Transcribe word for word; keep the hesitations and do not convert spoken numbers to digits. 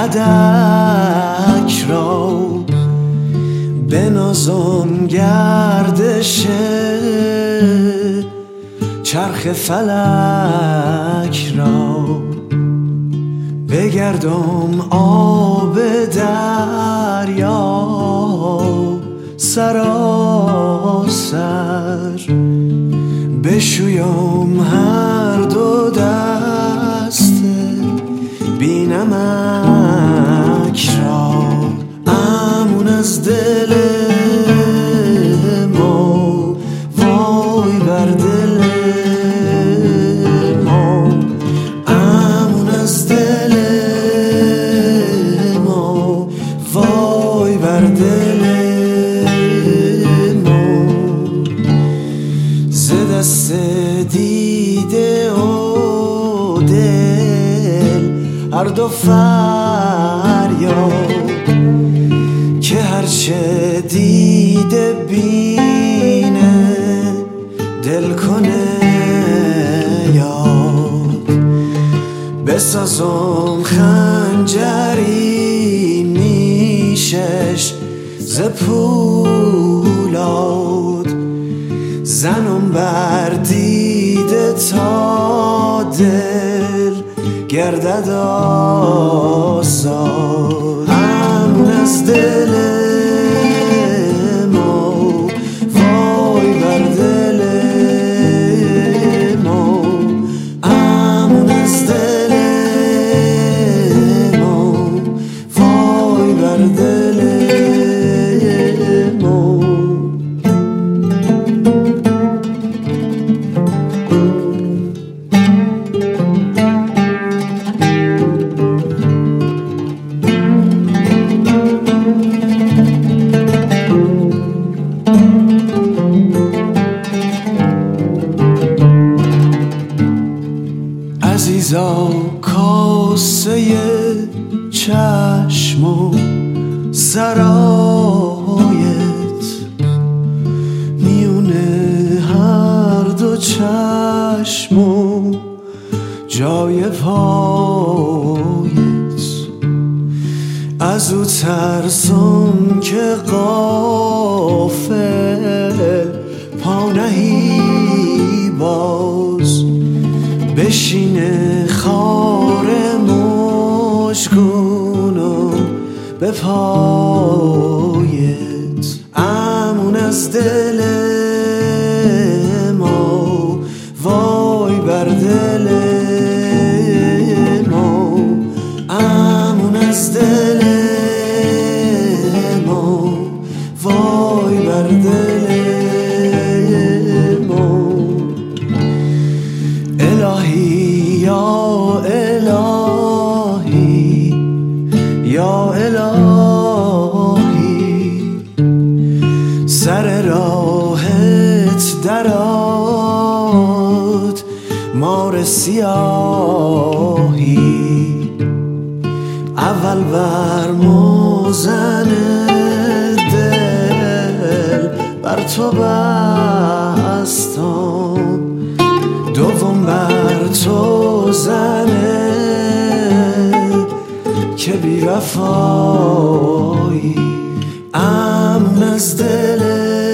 فلک را بنازم گردش چرخ فلک را، بگردم آب دریا سراسر، بشویم هر دو دست بینمک را. امون از دل ما، وای بر دل ما، امون از دل ما، وای بر دل ما. ز دست دیده و دل هر دو فریاد، که هرچه دیده بینه دل کنه یاد. بسازم خنجری نیشش ز پولاد، زنم بر دیده تا دل گردد آزاد. امون از دل ما، وای بر دل ما، امون از دل ما، وای بر دل ما. عزیزا کاسه چشم و سرایت، میونه هر دو چشم و جای پایت. از او ترسم که غافل پا نهی باز، بشینه خار مشکونم به پایت. امون از دل ما، وای بر دل ما، امون از دل ما، وای بر دل ما. الهی یا الهی یا الهی، سر راهت درات مار سیاهی. اول بر موزن دل بر تو بستم، دوم بر تو زنه که بی وفایی. امون از دل